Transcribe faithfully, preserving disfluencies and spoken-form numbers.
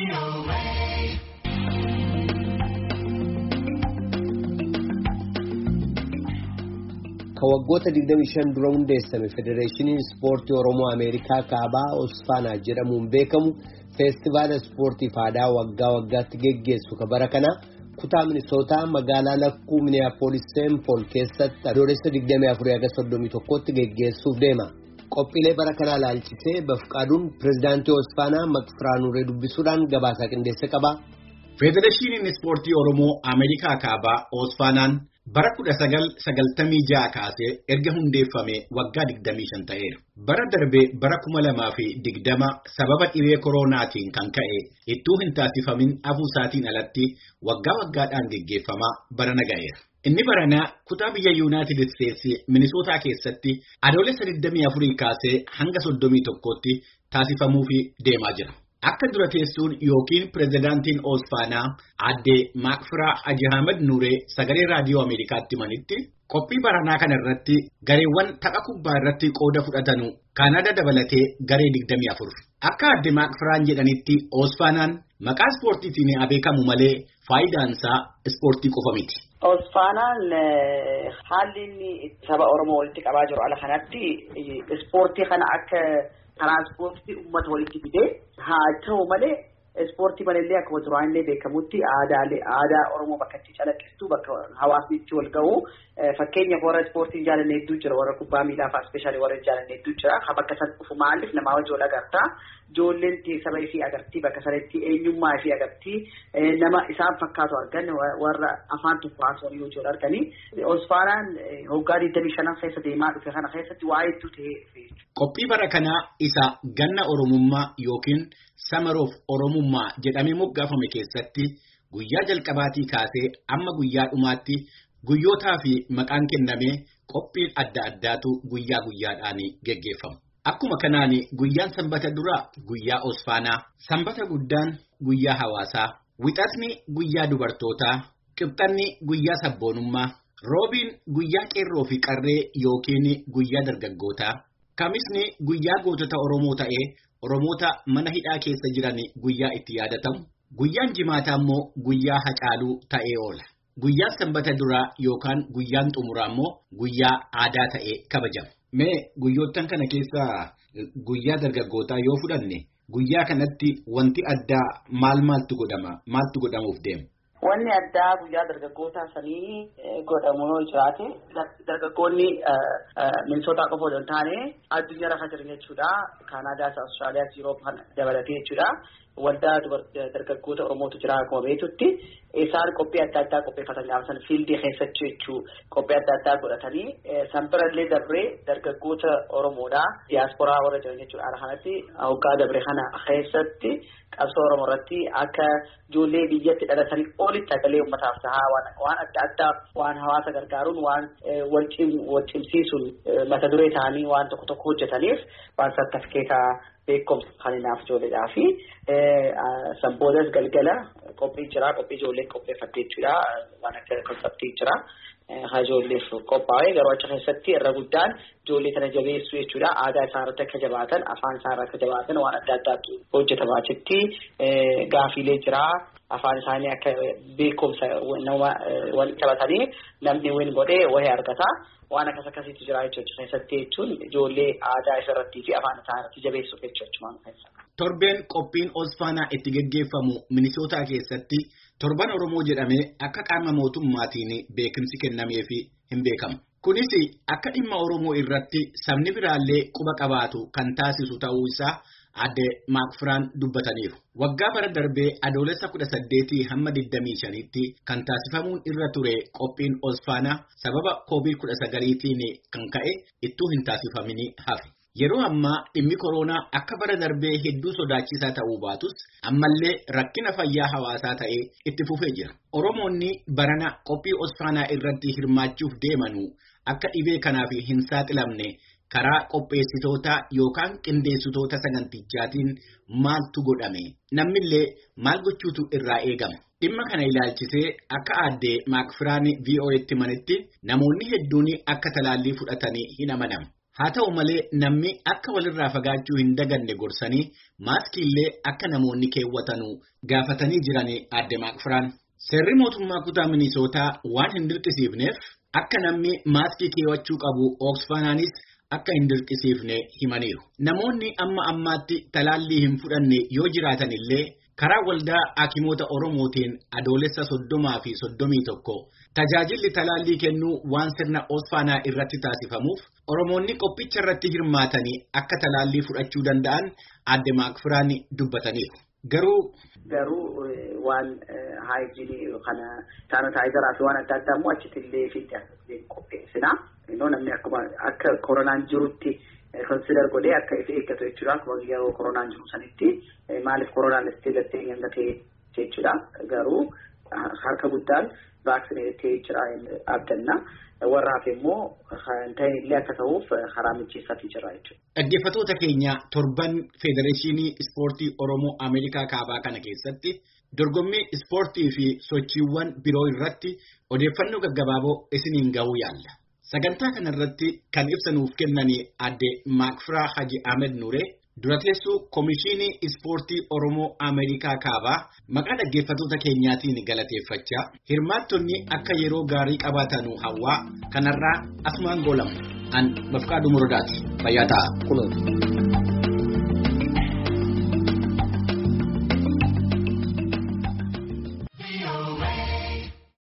Kawaggoota digdamii shan dura hundeessame Federeeshiniin Ispoortii Oromoo Ameerikaa Kaabaa Osfaanaa jedhamuun beekamu feestivaala ispoortiif aadaa waggaa waggaatti geggeessu kabara kana kutaa Minisootaa magaalaa lakkuu Minneapolis Saint Paul keessatti adoolessa digdamii afurii hanga soddomii tokkotti geggeessuuf deema. Qophiilee bara kanaa ilaalchisee Bafqaaduun pirezidaantii Osfaanaa Maqfiraanuree dubbisuudhaan gabaasaa qindeesse qaba. Federeeshiniin Ispoortii Oromoo Ameerikaa Kaabaa Osfaanaan bara kudha sagal sagaltamii ja'a kaasee erga hundeeffame waggaa digdamii shan ta'eera. Bara darbee bara kuma lamaa fi digdama sababa dhibee koronaatiin kan ka'e ittuu hin taasifamin hafuusaatiin alatti waggaa waggaadhaan geggeeffama bara naga'eera. Inni baranaa kutaa biyya Yuunaayitid Isteetsi Minisootaa keessatti adoolessa digdamii afurii kaasee hanga soddomii tokkotti taasifamuuf deemaa jira. Akka dura teessuun yookiin pirezidaantiin Osfaanaa aadde Maqfiraa Haji Ahmed Nuuree sagalee raadiyoo Ameerikaatti manitti qophii baranaa kana irratti gareewwan tapha kubbaa irratti qooda fudhatanu Kaanadaa dabalatee garee digdamii afur. Akka aadde Maqfiraan jedhanitti Osfaanaan maqaa ispoortiitiin beekamu malee faayidaan isaa ispoortii qofa miti. Osfaanaan haalli inni saba Oromoo walitti qabaa jiru ala kanatti ispoortii kana akka Transportii uummata walitti fidee haa ta'u malee ispoortii malee akka duraanillee beekamutti aadaalee aadaa Oromoo bakka itti calaqqistu bakka hawaasni itti wal ga'u fakkeenyaaf warra ispoortii jaalanne hedduu jira warra kubbaa miilaa fa'aa ispeeshaalii warra jaalanne hedduu jira ha bakka san dhufu maaliif namaa wajjin wal agartaa ijoolleen saba isii agartii bakka sanatti eenyummaa isii agartii nama isaan fakkaatu argan warra afaan tokko haasawanii yoo jiru arganii Osfaanaan hoggaa digdamii shanan keessa deemaa dhufe kana keessatti waa hedduu ta'ee Qophii bara kanaa isa ganna Oromummaa yookiin Summer of Oromummaa jedhamee moggaafame keessatti guyyaa jalqabaatii kaasee amma guyyaa dhumaatti guyyootaa fi maqaan kennamee qophiin adda addaatu guyyaa guyyaadhaan geggeeffamu. Akkuma kanaan guyyaan sanbata duraa guyyaa Osfaanaa, sanbata guddaan guyyaa hawaasaa, wixatni guyyaa dubartootaa, qibxanni guyyaa sabboonummaa, roobiin guyyaa qeerroo fi qarree yookiin guyyaa dargaggootaa. Kamisni guyyaa gootota Oromoo ta'ee Oromoota mana hidhaa keessa jiran guyyaa itti yaadatamu. Guyyaan jimaataa immoo guyyaa hacaaluu ta'ee oola. Guyyaan sanbata duraa yookaan guyyaan xumuraa immoo guyyaa aadaa ta'ee kabajama. Mee guyyoottan kana keessaa guyyaa dargaggootaa yoo fudhanne guyyaa kanatti wanti addaa maal maaltu godhama? Maaltu godhamuuf deema? Wanni addaa guyyaa dargaggootaa sanii godhamu yoo jiraate dargaggoonni Minisootaa qofa osoo hin taane addunyaa lafa jiran jechuudha. Kaanaadaas, Awustiraaliyaas, Yurooppaan dabalatee jechuudha. Waldaa dargaggoota Oromootu jira akkuma beektutti isaan qophii adda addaa qopheeffatan gaafa san fiildii keessatti jechuu qophii adda addaa godhatanii sanbirallee dabree dargaggoota Oromoodhaa diyaasporaa warra jiran jechuudha. Haala kanatti hoggaa dabree kana keessatti qabsoo Oromoo irratti akka ijoollee biyyatti dhalatanii olitti agalee uummataaf tahaa waan adda addaa waan hawaasa gargaaruun waan wal cimsiisuun mata duree ta'anii waan tokko tokko hojjetaniif waan sartifikeetaa beekumsa kan inaaf ijoolleedhaa fi sanboodas galgala qophii jira qophii ijoollee qopheeffattee jechuudha waan akka konseptii jira haa ijoolleef qophaa'ee garuu achi keessatti irra guddaan ijoollee kana jabeessuu jechuudha aadaa isaa irratti akka jabaatan afaan isaa irratti akka jabaatan waan adda addaatu hojjetama achitti gaafiilee jira afaan isaanii akka beekumsa nama walitti qabatanii namni win godhee wahee argata. Waan akkas akkasiitu jira jechuudha keessatti jechuun ijoollee aadaa isarratti fi afaan isaa irratti jabeessuuf jechuudha. Torbeen qophiin Osfaanaa itti geggeeffamu Minisootaa keessatti torban Oromoo jedhamee akka qaama mootummaatiin beekumsi kennamee fi hin beekamu. Kunis akka dhimma Oromoo irratti sabni biraallee quba qabaatu kan taasisu ta'uu isaa aadde Maqfiraan dubbataniiru. Waggaa bara darbee adoolessa kudha saddeetii hamma digdamii shaniitti kan taasifamuun irra ture qophiin Osfaanaa sababa koovid kudha sagaliitiin kan ka'e ittuu hin taasifamin hafe. Yeroo ammaa dhimmi koronaa akka bara darbee hedduu sodaachisaa ta'uu baatus ammallee rakkina fayyaa hawaasaa ta'ee itti fufee jira. Oromoonni barana qophii Osfaanaa irratti hirmaachuuf deemanu akka dhibee kanaaf hin saaxilamne karaa qopheessitoota yookaan qindeessitoota sagantichaatiin maaltu godhame? Nammillee maal gochuutu irraa eegama? Dhimma kana ilaalchisee akka aadde Maqfiraan V O A'tti manitti namoonni hedduun akka talaallii fudhatanii hin amanamu. Haa ta'u malee namni akka walirraa fagaachuu hin daganne gorsanii maaskiillee akka namoonni keewwatanuu gaafatanii jiranii adde Maakfiraan. Seerri mootummaa kutaa Minisootaa waan hin dirqisiifneef akka namni maaskii keewwachuu qabu Oksfaanaanis akka hin dirqisiifne himaniiru. Namoonni amma ammaatti talaallii hin fudhanne yoo jiraatan illee karaa waldaa Hakimoota Oromootiin adoolessa soddomaa fi soddomii tokko tajaajilli talaallii kennuu waan sirna Oksfaanaa irratti taasifamuuf Oromoonni qophicha irratti hirmaatanii akka talaallii fudhachuu danda'an adde Maakfiraan dubbataniiru. Garuu garuu waan haayijinii kana saanitaayizaraa fi waan adda addaa immoo achitti illee fi qopheessina. Namni akkuma akka koronaan jirutti consider godhee akka ifi eeggatu jechuudha. Akkuma yeroo koronaan jiru sanitti maaliif koronaan itti gattee hin gatee jechuudha. Garuu harka guddaan vaaksineetii jira abdanna. Warraaf immoo kan illee akka ta'uuf karaa mijeessatii jira jechuudha. Dhaggeeffattoota keenya torban Federeeshinii Ispoortii Oromoo Ameerikaa Kaabaa kana keessatti dorgommii ispoortii fi sochiiwwan biroo irratti odeeffannoo gaggabaaboo isiniin gahuu yaalla. Sagantaa kanarratti kan ibsa nuuf kennanii adde Maakfiraa Haji Ahmed Nuuree dura teessuu Komishinii Ispoortii Oromoo Ameerikaa Kaabaa maqaa dhaggeeffattoota keenyaatiin galateeffachaa hirmaattonni akka yeroo gaarii qabaatanu hawwaa kanarraa asumaan goolamu an Bafqaaduu Murdaati fayyaa ta'a.